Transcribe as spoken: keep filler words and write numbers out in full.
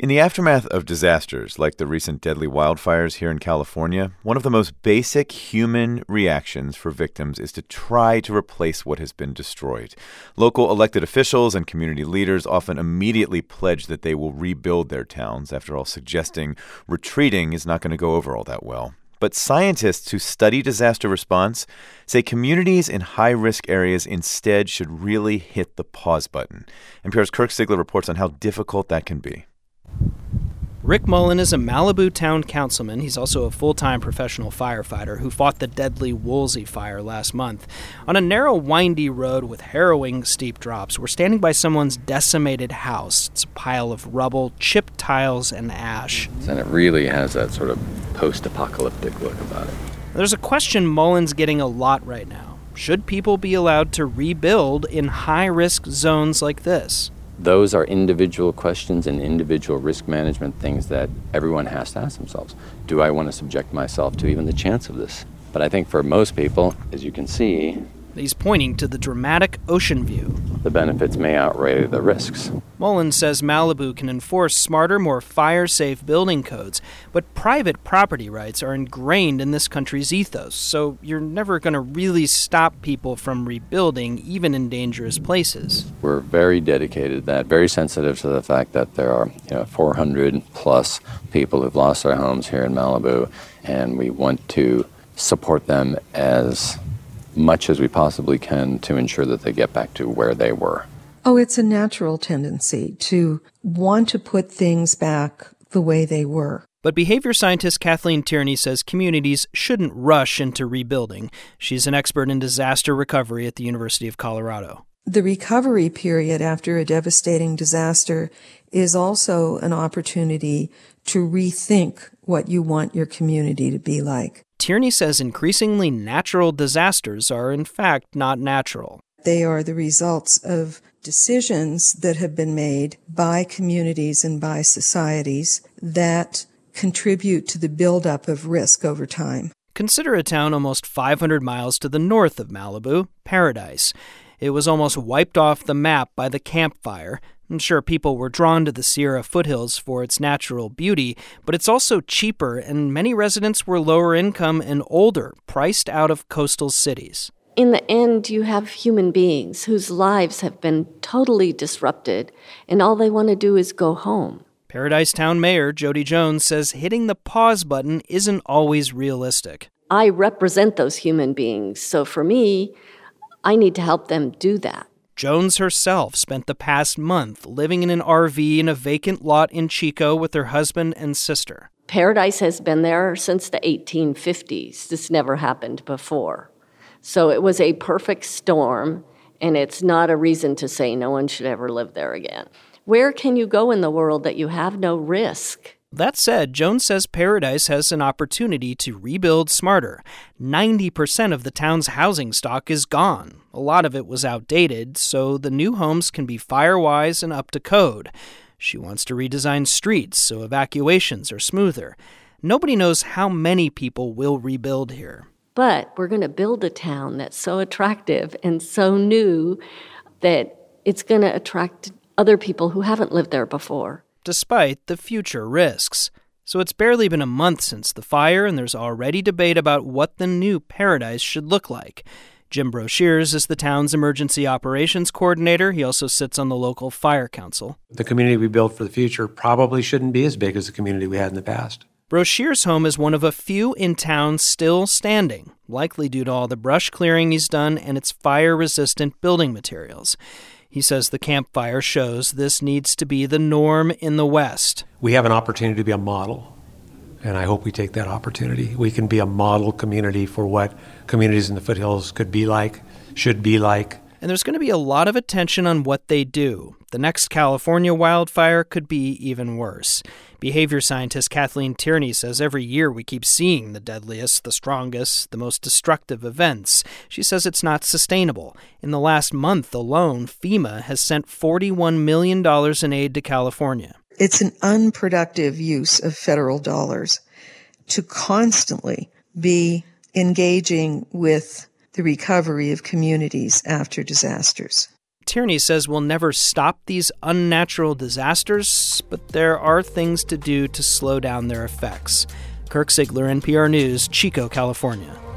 In the aftermath of disasters like the recent deadly wildfires here in California, one of the most basic human reactions for victims is to try to replace what has been destroyed. Local elected officials and community leaders often immediately pledge that they will rebuild their towns. After all, suggesting retreating is not going to go over all that well. But scientists who study disaster response say communities in high-risk areas instead should really hit the pause button. N P R's Kirk Siegler reports on how difficult that can be. Rick Mullen is a Malibu town councilman. He's also a full-time professional firefighter who fought the deadly Woolsey fire last month. On a narrow, windy road with harrowing steep drops, we're standing by someone's decimated house. It's a pile of rubble, chipped tiles, and ash. And it really has that sort of post-apocalyptic look about it. There's a question Mullen's getting a lot right now. Should people be allowed to rebuild in high-risk zones like this? Those are individual questions and individual risk management things that everyone has to ask themselves. Do I want to subject myself to even the chance of this? But I think for most people, as you can see, he's pointing to the dramatic ocean view. The benefits may outweigh the risks. Mullen says Malibu can enforce smarter, more fire-safe building codes, but private property rights are ingrained in this country's ethos, so you're never going to really stop people from rebuilding, even in dangerous places. We're very dedicated to that, very sensitive to the fact that there are you know, four hundred plus people who've lost their homes here in Malibu, and we want to support them as much as we possibly can to ensure that they get back to where they were. Oh, it's a natural tendency to want to put things back the way they were. But behavior scientist Kathleen Tierney says communities shouldn't rush into rebuilding. She's an expert in disaster recovery at the University of Colorado. The recovery period after a devastating disaster is also an opportunity to rethink what you want your community to be like. Tierney says increasingly natural disasters are, in fact, not natural. They are the results of decisions that have been made by communities and by societies that contribute to the buildup of risk over time. Consider a town almost five hundred miles to the north of Malibu, Paradise. It was almost wiped off the map by the Camp Fire. I'm sure people were drawn to the Sierra foothills for its natural beauty, but it's also cheaper, and many residents were lower income and older, priced out of coastal cities. In the end, you have human beings whose lives have been totally disrupted, and all they want to do is go home. Paradise Town Mayor Jody Jones says hitting the pause button isn't always realistic. I represent those human beings, so for me, I need to help them do that. Jones herself spent the past month living in an R V in a vacant lot in Chico with her husband and sister. Paradise has been there since the eighteen fifties. This never happened before. So it was a perfect storm, and it's not a reason to say no one should ever live there again. Where can you go in the world that you have no risk? That said, Jones says Paradise has an opportunity to rebuild smarter. ninety percent of the town's housing stock is gone. A lot of it was outdated, so the new homes can be fire-wise and up to code. She wants to redesign streets so evacuations are smoother. Nobody knows how many people will rebuild here. But we're going to build a town that's so attractive and so new that it's going to attract other people who haven't lived there before, despite the future risks. So it's barely been a month since the fire, and there's already debate about what the new Paradise should look like. Jim Broshears is the town's emergency operations coordinator. He also sits on the local fire council. The community we build for the future probably shouldn't be as big as the community we had in the past. Broshears' home is one of a few in town still standing, likely due to all the brush clearing he's done and its fire-resistant building materials. He says the Camp Fire shows this needs to be the norm in the West. We have an opportunity to be a model, and I hope we take that opportunity. We can be a model community for what communities in the foothills could be like, should be like. And there's going to be a lot of attention on what they do. The next California wildfire could be even worse. Behavior scientist Kathleen Tierney says every year we keep seeing the deadliest, the strongest, the most destructive events. She says it's not sustainable. In the last month alone, FEMA has sent forty-one million dollars in aid to California. It's an unproductive use of federal dollars to constantly be engaging with the recovery of communities after disasters. Tierney says we'll never stop these unnatural disasters, but there are things to do to slow down their effects. Kirk Ziegler, N P R News, Chico, California.